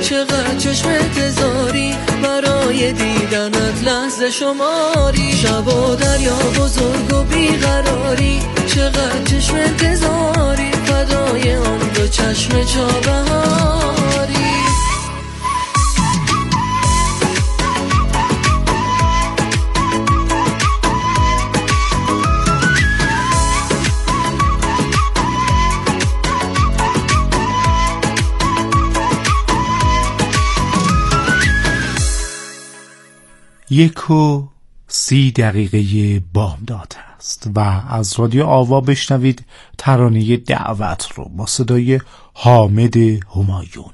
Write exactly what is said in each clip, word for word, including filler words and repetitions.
چقدر چشم انتظاری برای دیدنت لحظه شماری، شب و دریا بزرگ و بیقراری، چقدر چشم انتظاری فدای آن دو چشم چابهاری. یک و سی دقیقه بامداد است و از رادیو آوا بشنوید ترانه دعوت رو با صدای حامد همایون.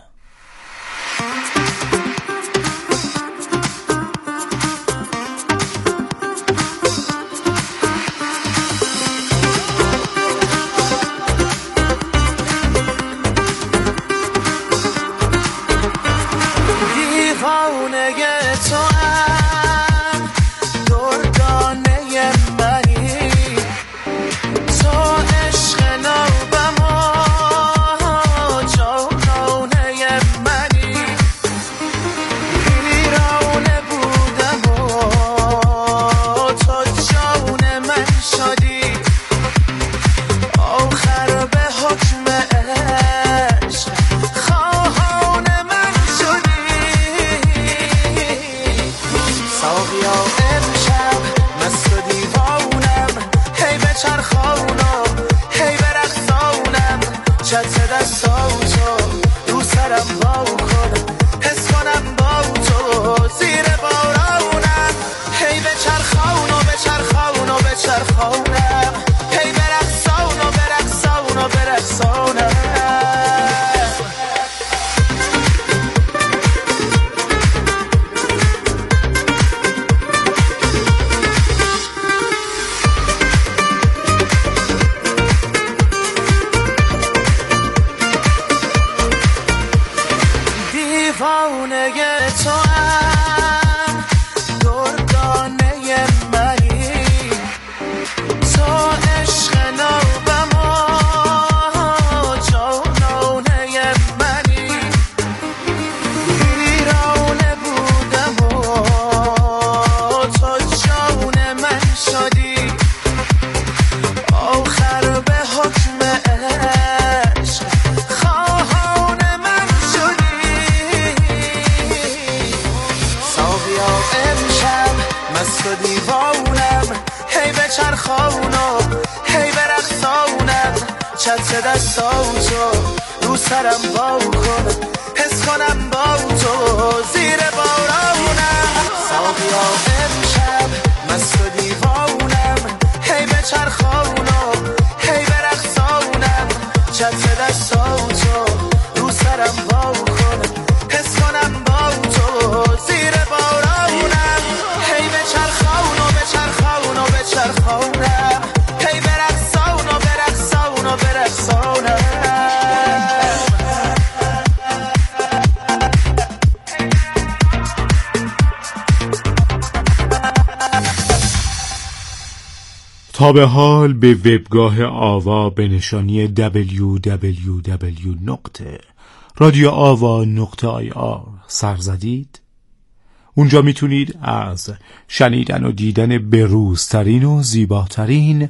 تا به حال به وبگاه آوا به نشانی دبلیو دبلیو دبلیو نقطه رادیو آوا نقطه آی آر سر زدید؟ اونجا میتونید از شنیدن و دیدن بروزترین و زیباترین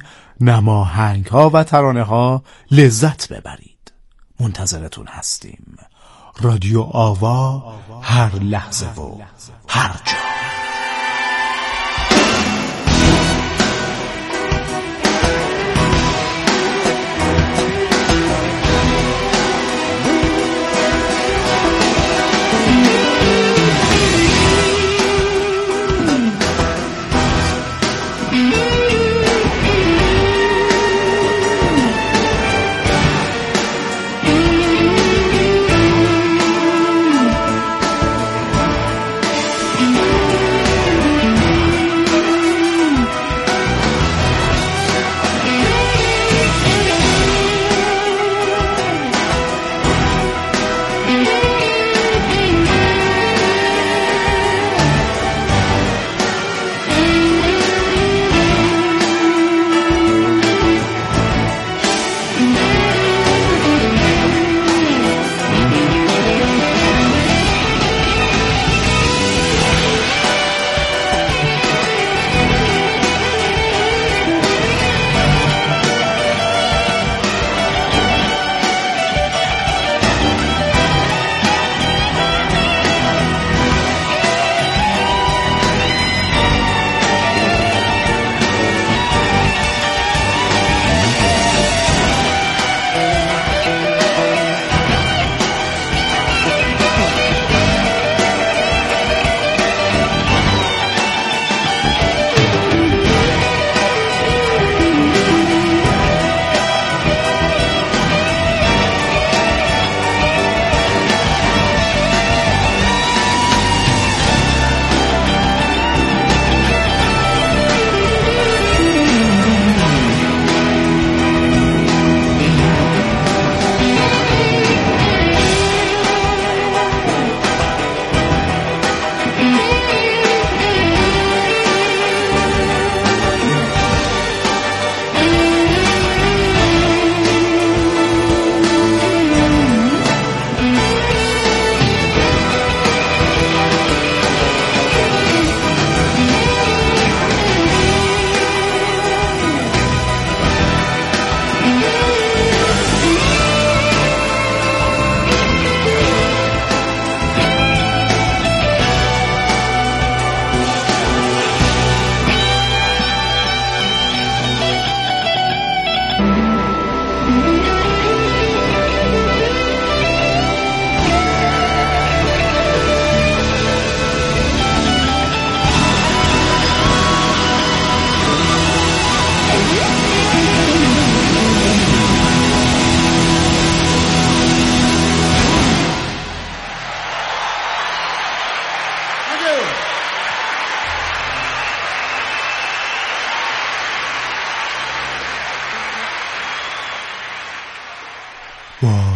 نماهنگ ها و ترانه ها لذت ببرید. منتظرتون هستیم. رادیو آوا، هر لحظه و هر جا. Mm-hmm.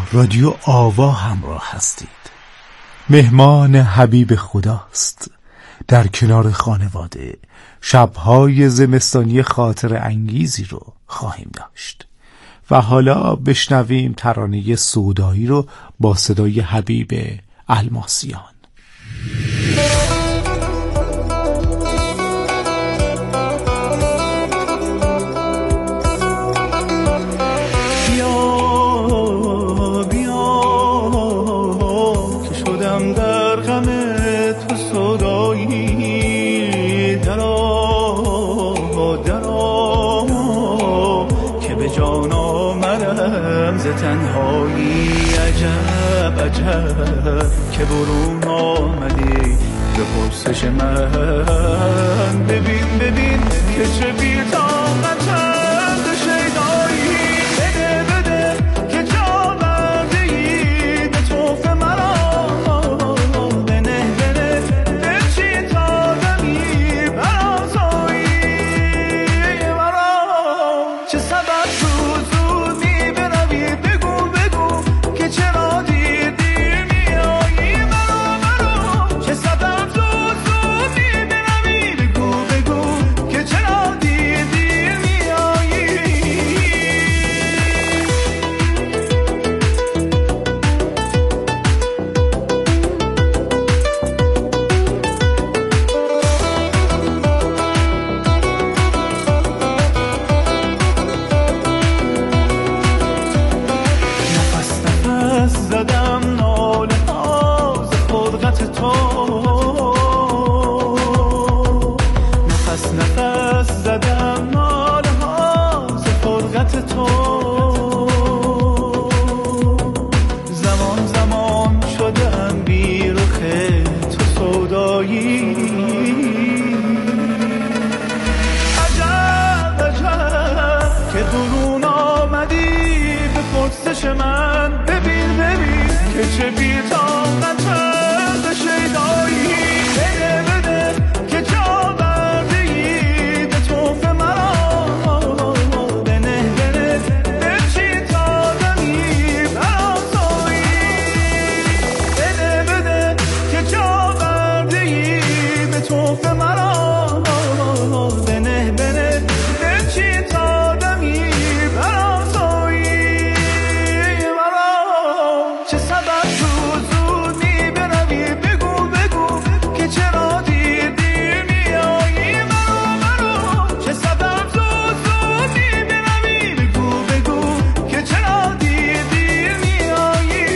رادیو آوا همراه هستید. مهمان حبیب خداست. در کنار خانواده شبهای زمستانی خاطر انگیزی رو خواهیم داشت و حالا بشنویم ترانه سودایی رو با صدای حبیب الماسیان. تنهایی عجب عجب که برون آمدی به پرسش من. ببین ببین که چه بی‌طاقتند شیدایی. بده بده که جا برده‌ای به طوف مرا. بنه بنه دلچین تا دمی برآسایی مرا. چه سبب شد زود می بروی؟ بگو بگو که چرا دیر دیر میایی مرا مرا. چه سبب زود زود می بروی؟ بگو بگو که چرا دیر دیر میایی. نفس نفس زدم ناله ها ز خلقت تو. نفس نفس زدم ناله ها ز خلقت تو. زمان زمان شدم بی رخ تو سودایی. عجب عجب که درون آمدی به پرسش من. ببین ببین که چه بی‌طاقتند شیدایی. بده بده که جا برده‌ای به طوف مرا. بنه بنه دلچین تا دمی برآسایی. بده بده که جا برده‌ای به طوف مرا. بنه بنه دلچین تا دمی برآسایی مرا. چه سبب شد زود می بروی؟ بگو بگو که چرا دیر دیر میایی مرا مرا. چه سبب زود زود می بروی؟ بگو بگو که چرا دیر دیر میایی.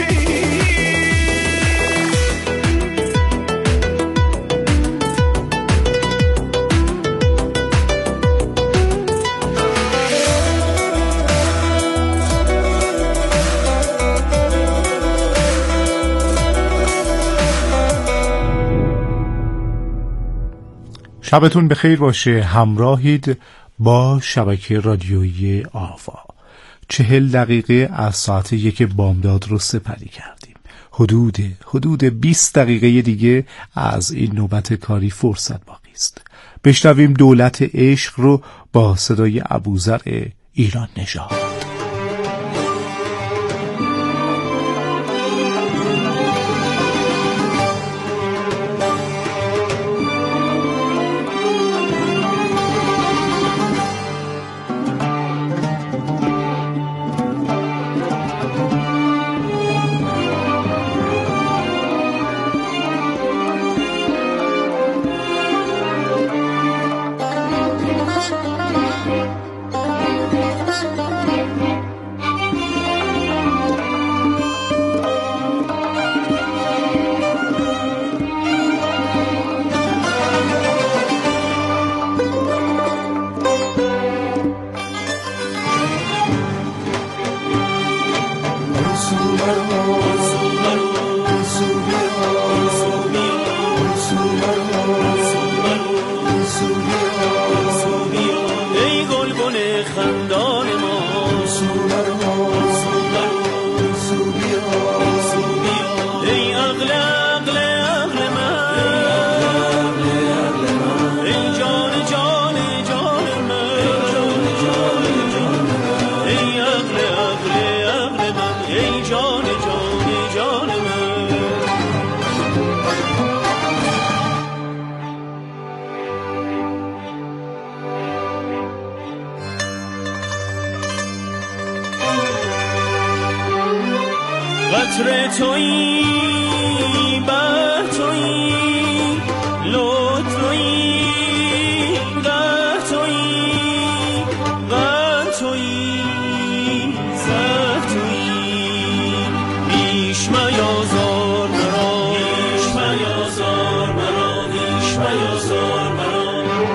شبتون بخیر باشه. همراهید با شبکه رادیویی آوا. چهل دقیقه از ساعت یک بامداد رو سپری کردیم. حدود حدود بیست دقیقه دیگه از این نوبت کاری فرصت باقی است. بشنویم دولت عشق رو با صدای ابوذر ایران نژاد. تویی بر تویی لطف تویی در تویی غم تویی زهر تویی بیش میازار مرا بیش میازار مرا بیش میازار مرا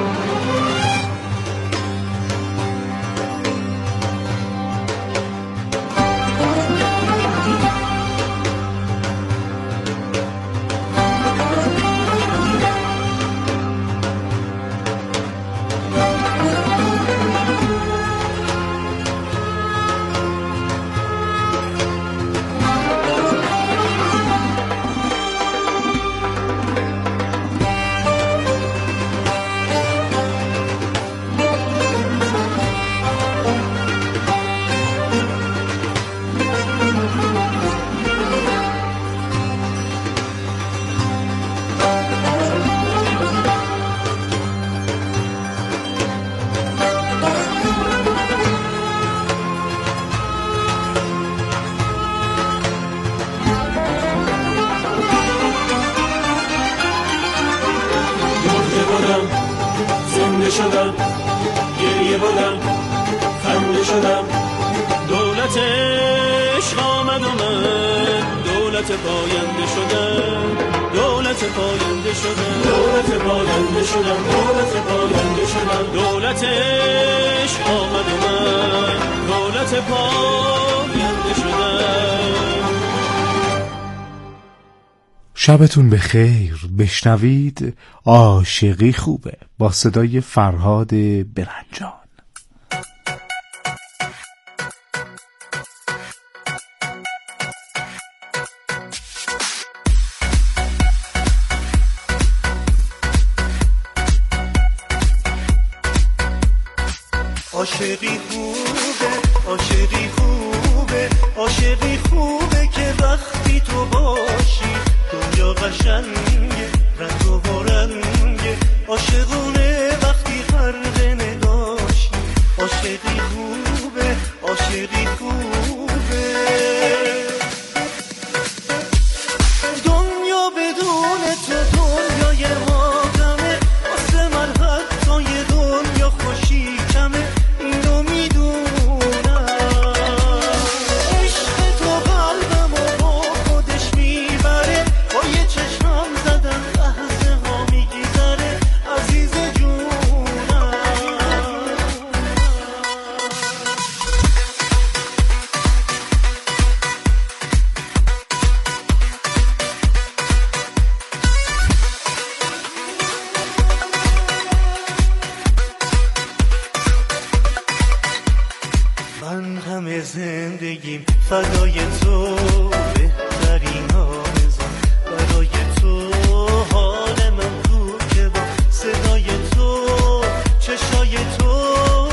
زنده شدم گریه بودم خنده شدم دولت عشق آمد و من دولت پاینده شدم دولت پاینده شدم دولت پاینده شدم دولت پاینده شدم دولت عشق آمد و من دولت پاینده شدم. شبتون بخیر. بشنوید عاشقی خوبه با صدای فرهاد برنجان. عاشقی خوبه عاشقی خوبه عاشقی خوبه که وقتی تو باشی دنیا قشنگه رنگ و رنگه عاشقونه وقتی غرق نگاشی عاشقی خوبه عاشقی خوبه دنیا بدون تو دنیای مادمه واسه من حتی یه دنیا خوشی کمه اینو میدونم عشق تو قلبمو با خودش میبره با یه چشمم زدن لحظه ها میگذره عزیز جونم. من همه زندگیم فدای تو بهترین آرزوم برای تو حال من خوب که با صدای تو چشای تو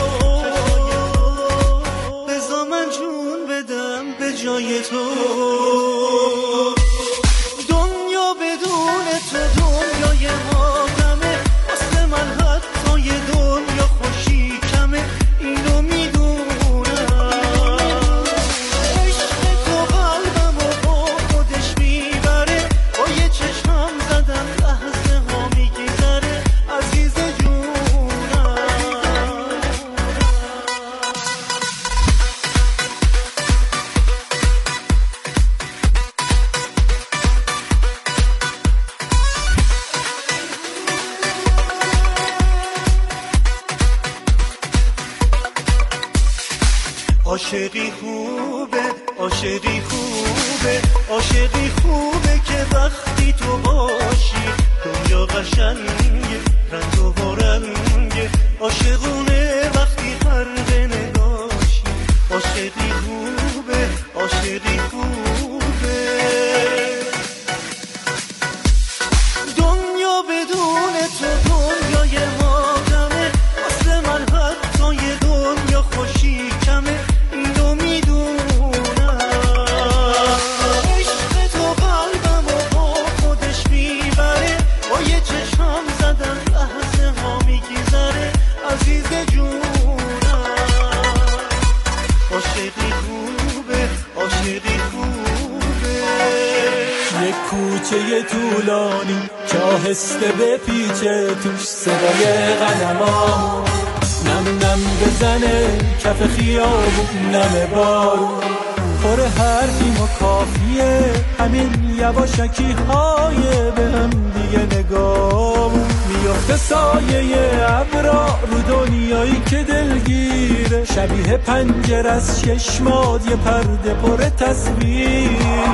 بذار من جون بدم به جای تو دنیا بدون تو دنیای مادمه واسه من حتی یه دنیا خوشی کمه اینو میدونم عاشقی خوبه عاشقی خوبه عاشقی خوبه که وقتی تو باشی دنیا قشنگه رنگ و رنگه عاشقونه وقتی غرق نگاشی عاشقی خوبه عاشقی خوبه دنیا بدون تو دنیای مادمه واسه من حتی یه دنیا خوشی کمه اینو میدونم عشق تو قلب یک کوچه طولانی که آهسته به پیچه توش صدای قدمام نم نم بزنه کف خیابون نم بارون پر حرفیم و کافیه همین یواشکی های به هم دیگه نگامون میافته سایه ابرا رو دنیایی که دلگیره شبیه پنجره از چشمات یه پرده پر تصویر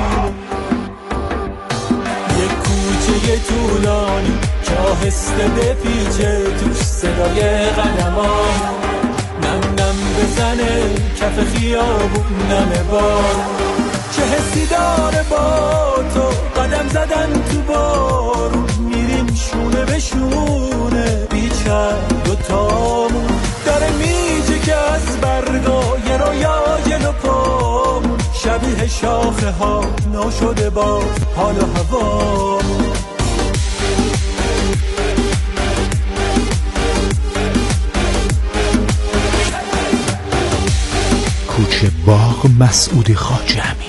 یک کوچه طولانی که آهسته به پیچه توش صدای قدمام نم نم بزنه کف خیابون نم بار چه حسی داره با تو قدم زدن تو بارون میریم شونه به شونه بیچر دوتامون داره میجه که از برگای رویا جلو پامون شبیه شاخه ها ناشده باز حال و هوامون کوچه باغ مسعود خواجه امیر.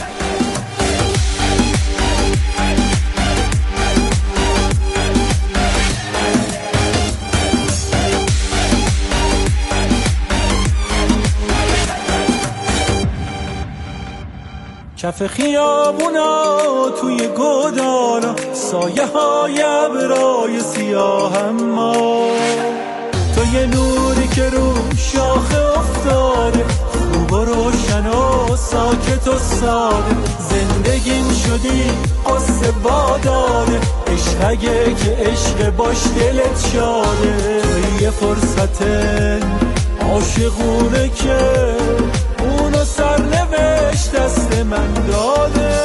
کف خیابونا توی گودانا سایه های ابرای سیاه اما تو یه نوری که رو شاخه افتاده خوب و روشن و ساکت و ساده زندگیم شدی قصه باداده عشق اگه که عشق باش دلت شاده توی یه فرصت عاشقونه که اونو سرنوشت دست من داده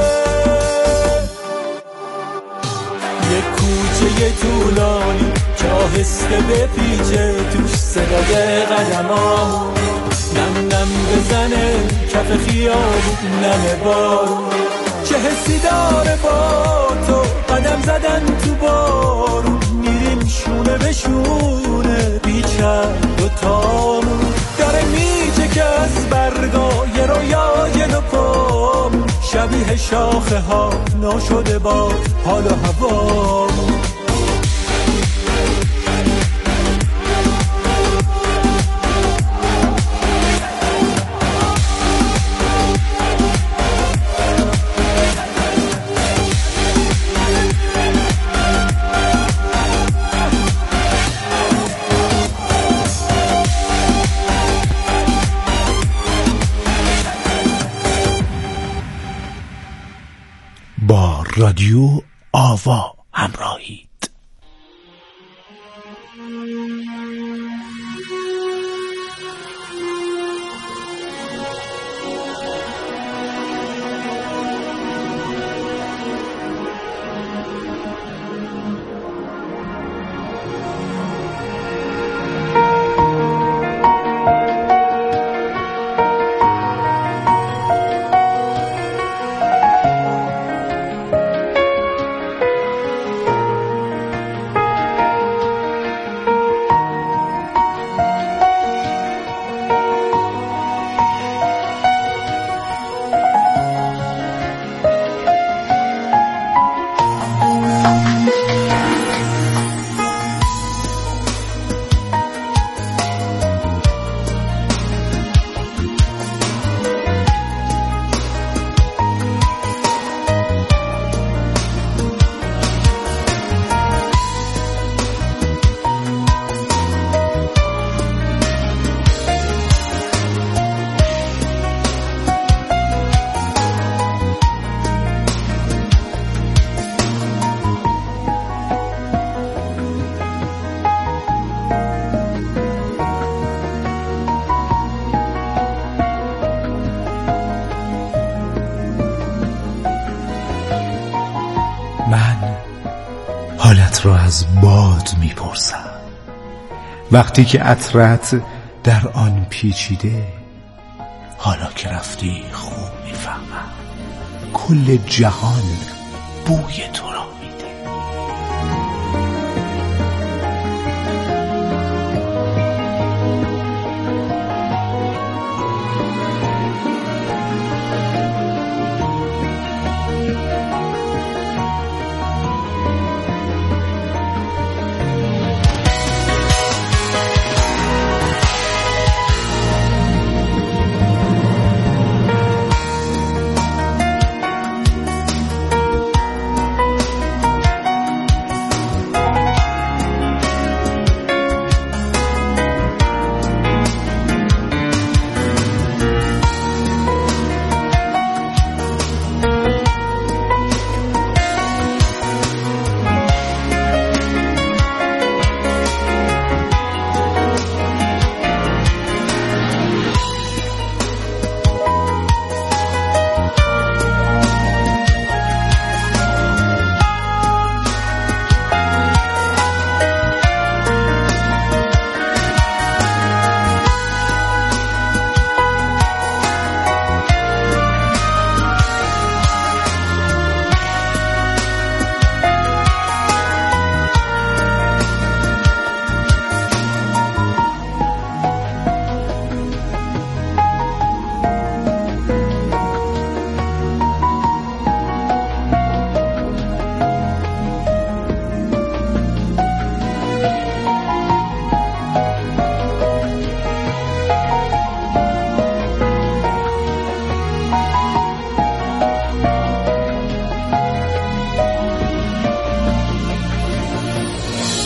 یک کوچه طولانی که آهسته به پیچه توش صدای قدمام نم نم بزنه کف خیابون نم بارون چه حسی داره با تو قدم زدن تو بارون میریم شونه به شونه بیچر دوتامون داره میجه که از برگای رویا جلو پامون شبیه شاخه ها ناشده با حال و هوامون با رادیو آوا همراهید. حالت را از باد میپرسم وقتی که عطرت در آن پیچیده حالا که رفتی خوب میفهمم کل جهان بوی تو را میده.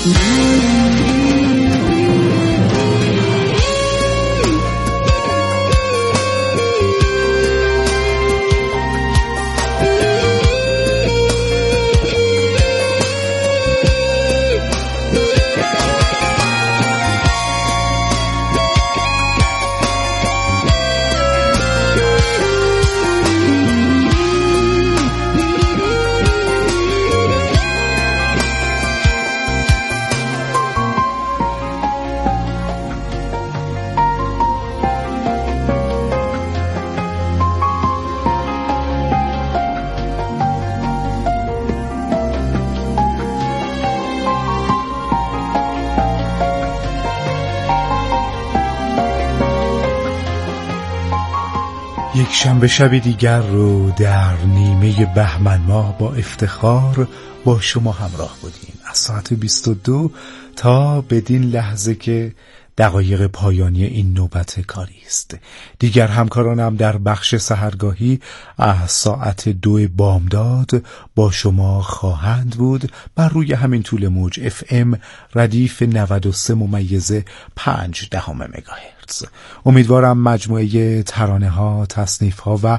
یک شنبه شب دیگر رو در نیمه بهمن ماه با افتخار با شما همراه بودیم از ساعت بیست و دو تا بدین لحظه که دقایق پایانی این نوبت کاری است. دیگر همکارانم در بخش سحرگاهی از ساعت دو بامداد با شما خواهند بود بر روی همین طول موج اف ام ردیف نود و سه ممیز پنج دهم مگاهرتز. امیدوارم مجموعه ترانه ها، تصنیف ها و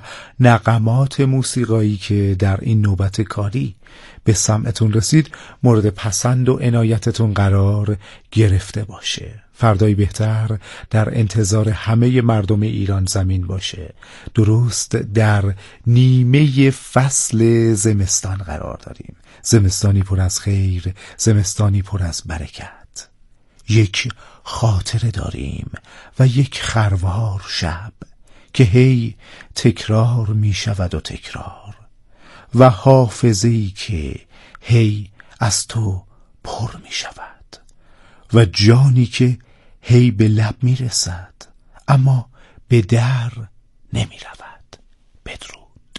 نغمات موسیقایی که در این نوبت کاری به سمعتون رسید مورد پسند و عنایتتون قرار گرفته باشه. فردایی بهتر در انتظار همه مردم ایران زمین باشه. درست در نیمه فصل زمستان قرار داریم. زمستانی پر از خیر، زمستانی پر از برکت. یک خاطره داریم و یک خروار شب که هی تکرار می شود و تکرار و حافظه‌ای که هی از تو پر می شود و جانی که هی به لب می رسد اما به در نمی رود. بدرود.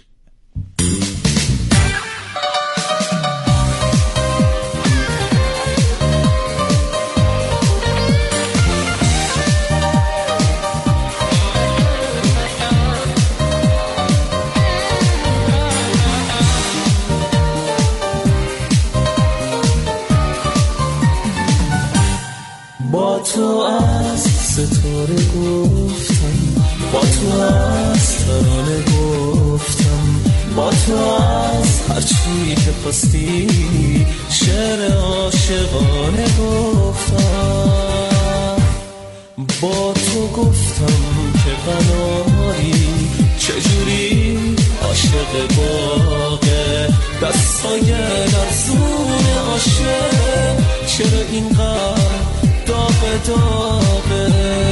با تو از ستاره گفتم، با تو از ترانه گفتم، با تو از هرچی که خواستی شعر عاشقانه گفتم. با تو گفتم که قناری چجوری عاشق باغه، دستای لرزون عاشق چرا اینقدر داغ داغه.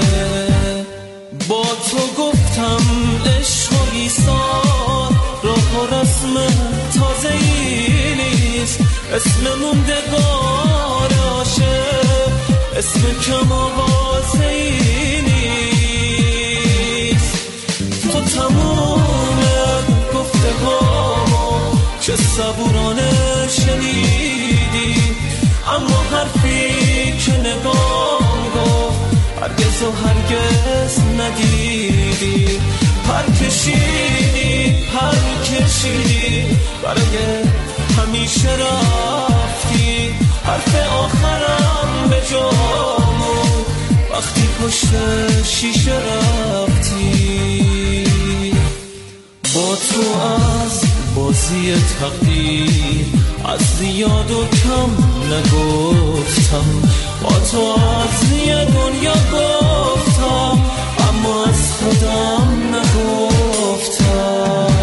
با تو گفتم عشق و ایثار راه و رسم تازه ای نیست، اسم موندگار عاشق اسم کم آوازه ای نیست. تو تموم گفته هامو چه صبورانه شنیدی، اما حرفی که نگام گفت هرگز و هرگز ندیدی. پر کشیدی پر کشیدی برای همیشه رفتی، حرف آخرم به جامون وقتی پشت شیشه رفتی. با تو از بازی تقدیر از زیاد و کم نگفتم، با تو از یه دنیا گفتم اما از خودم نگفتم.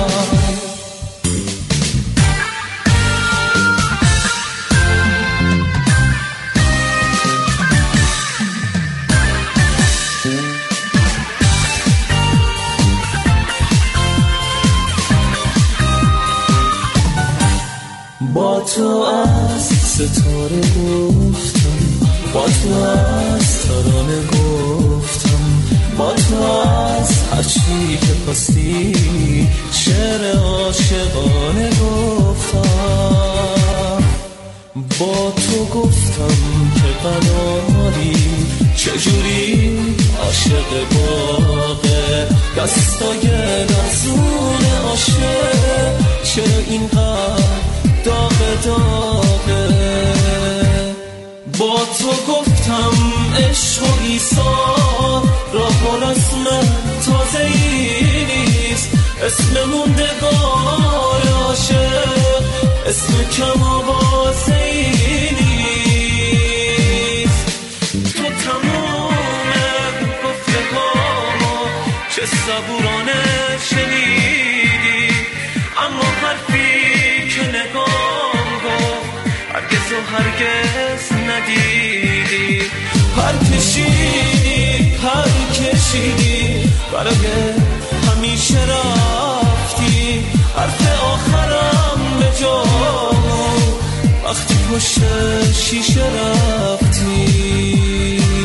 با تو از ستاره گفتم، با تو از ترانه گفتم، با تو از هرچی که خواستی شعر عاشقانه گفتم. با تو گفتم که قناری چجوری عاشق باغه، دستای لرزون عاشق چرا اینقدر داغ داغه. با اسم موندگار عاشق اسم کم آوازه‌ای نیست. تو تمام گفته هامو چه صبورانه شنیدی، اما حرفی که نگام گفت هرگز و هرگز ندیدی. پر کشیدی پر کشیدی برای همیشه رفتی، حرف آخرم به جا وقتی پشت شیشه رفتی.